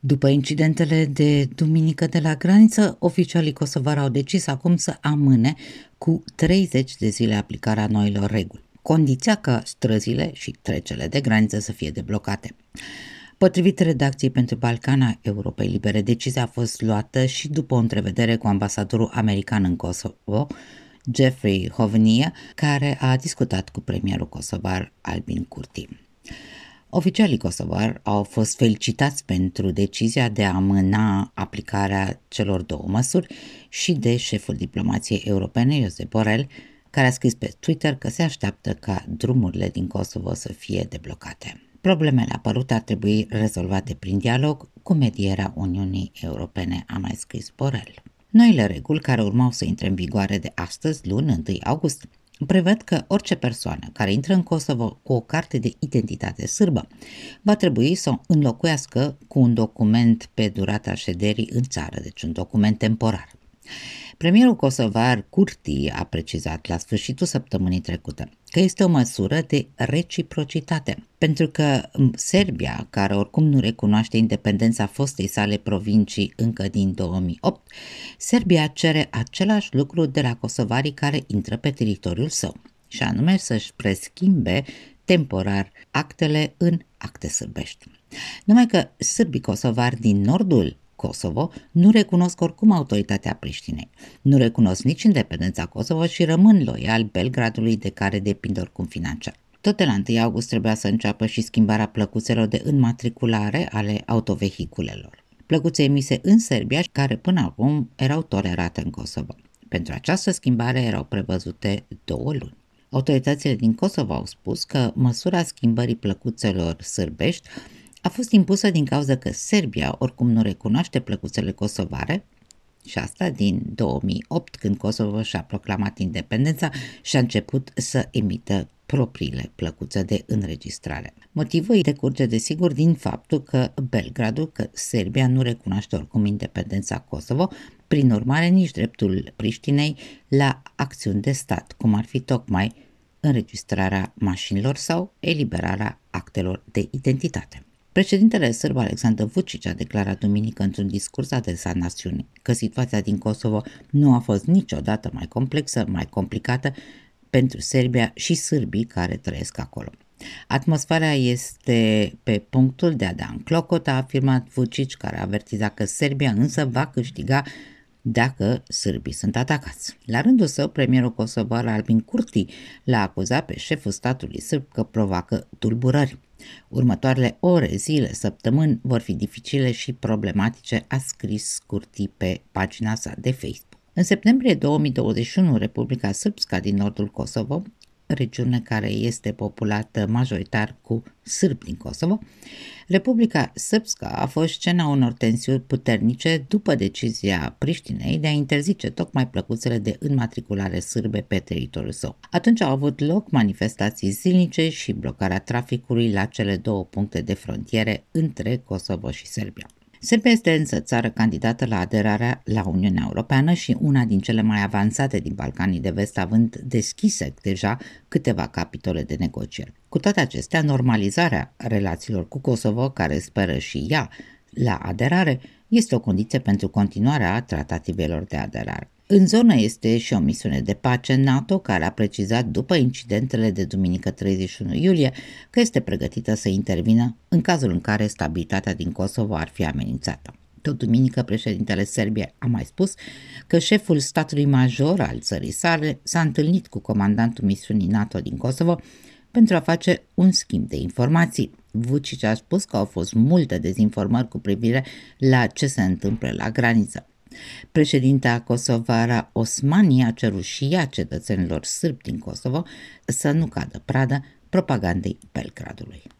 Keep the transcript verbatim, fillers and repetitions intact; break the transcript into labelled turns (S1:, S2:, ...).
S1: După incidentele de duminică de la graniță, oficialii kosovari au decis acum să amâne cu treizeci de zile aplicarea noilor reguli, condiția ca străzile și trecerile de graniță să fie deblocate. Potrivit redacției pentru Balcana Europei Libere, decizia a fost luată și după o întrevedere cu ambasadorul american în Kosovo, Jeffrey Hovnia, care a discutat cu premierul kosovar Albin Kurti. Oficialii kosovari au fost felicitați pentru decizia de a amâna aplicarea celor două măsuri și de șeful diplomației europene, Josep Borrell, care a scris pe Twitter că se așteaptă ca drumurile din Kosovo să fie deblocate. Problemele apărute ar trebui rezolvate prin dialog cu medierea Uniunii Europene, a mai scris Borrell. Noile reguli, care urmau să intre în vigoare de astăzi, luni, întâi august, prevăd că orice persoană care intră în Kosovo cu o carte de identitate sârbă va trebui să o înlocuiască cu un document pe durata șederii în țară, deci un document temporar. Premierul kosovar Kurti a precizat la sfârșitul săptămânii trecute că este o măsură de reciprocitate, pentru că Serbia, care oricum nu recunoaște independența fostei sale provincii încă din două mii opt, Serbia cere același lucru de la kosovarii care intră pe teritoriul său, și anume să-și preschimbe temporar actele în acte sârbești. Numai că sârbii kosovari din nordul Kosovo nu recunosc oricum autoritatea Priștinei, nu recunosc nici independența Kosovo și rămân loiali Belgradului, de care depind oricum financiar. Tot de la întâi august trebuia să înceapă și schimbarea plăcuțelor de înmatriculare ale autovehiculelor. Plăcuțe emise în Serbia, care până acum erau tolerate în Kosovo. Pentru această schimbare erau prevăzute două luni. Autoritățile din Kosovo au spus că măsura schimbării plăcuțelor sârbești a fost impusă din cauza că Serbia oricum nu recunoaște plăcuțele kosovare, și asta din două mii opt, când Kosovo și-a proclamat independența și a început să emită propriile plăcuțe de înregistrare. Motivul îi decurge desigur din faptul că Belgradul, că Serbia nu recunoaște oricum independența Kosovo, prin urmare nici dreptul Priștinei la acțiuni de stat, cum ar fi tocmai înregistrarea mașinilor sau eliberarea actelor de identitate. Președintele sârb Aleksandar Vučić a declarat duminică într-un discurs adresat națiunii că situația din Kosovo nu a fost niciodată mai complexă, mai complicată pentru Serbia și sârbii care trăiesc acolo. Atmosfera este pe punctul de a da în clocot, a afirmat Vučić, care a avertizat că Serbia însă va câștiga dacă sârbii sunt atacați. La rândul său, premierul kosovar Albin Kurti l-a acuzat pe șeful statului sârb că provoacă tulburări. Următoarele ore, zile, săptămâni vor fi dificile și problematice, a scris Kurti pe pagina sa de Facebook. În septembrie două mii douăzeci și unu, Republica Srpska din nordul Kosovo, regiune care este populată majoritar cu sârbi din Kosovo, Republica Srpska a fost scena unor tensiuni puternice după decizia Priștinei de a interzice tocmai plăcuțele de înmatriculare sârbe pe teritoriul său. Atunci au avut loc manifestații zilnice și blocarea traficului la cele două puncte de frontiere între Kosovo și Serbia. Serbia este însă țară candidată la aderarea la Uniunea Europeană și una din cele mai avansate din Balcanii de Vest, având deschise deja câteva capitole de negocieri. Cu toate acestea, normalizarea relațiilor cu Kosovo, care speră și ea la aderare, este o condiție pentru continuarea tratativelor de aderare. În zonă este și o misiune de pace NATO, care a precizat după incidentele de duminică treizeci și unu iulie că este pregătită să intervină în cazul în care stabilitatea din Kosovo ar fi amenințată. Tot duminică, președintele Serbiei a mai spus că șeful statului major al țării sale s-a întâlnit cu comandantul misiunii NATO din Kosovo pentru a face un schimb de informații. Vučić a spus că au fost multe dezinformări cu privire la ce se întâmplă la graniță. Președinta kosovară Osmani a cerut și ea cetățenilor sârbi din Kosovo să nu cadă pradă propagandei Belgradului.